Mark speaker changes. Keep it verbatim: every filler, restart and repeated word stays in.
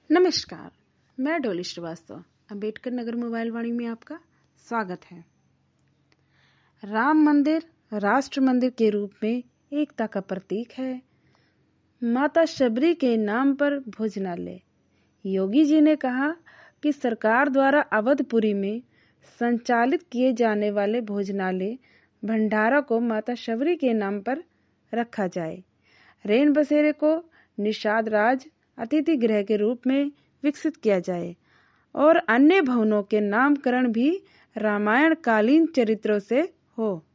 Speaker 1: नमस्कार, मैं डोली श्रीवास्तव। अंबेडकर नगर मोबाइल वाणी में आपका स्वागत है। राम मंदिर राष्ट्र मंदिर के रूप में एकता का प्रतीक है। माता शबरी के नाम पर भोजनालय। योगी जी ने कहा कि सरकार द्वारा अवधपुरी में संचालित किए जाने वाले भोजनालय भंडारा को माता शबरी के नाम पर रखा जाए। रेन बसेरे को निषाद राज अतिथि गृह के रूप में विकसित किया जाए और अन्य भवनों के नामकरण भी रामायण कालीन चरित्रों से हो।